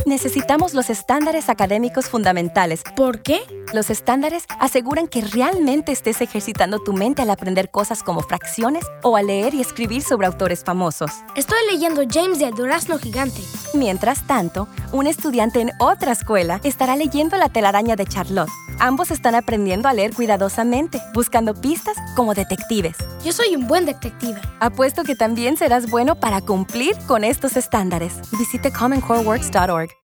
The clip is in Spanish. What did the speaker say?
Necesitamos los estándares académicos fundamentales. ¿Por qué? Los estándares aseguran que realmente estés ejercitando tu mente al aprender cosas como fracciones o a leer y escribir sobre autores famosos. Estoy leyendo James y el Durazno Gigante. Mientras tanto, un estudiante en otra escuela estará leyendo La telaraña de Charlotte. Ambos están aprendiendo a leer cuidadosamente, buscando pistas como detectives. Yo soy un buen detective. Apuesto que también serás bueno para cumplir con estos estándares. Visite commoncoreworks.org.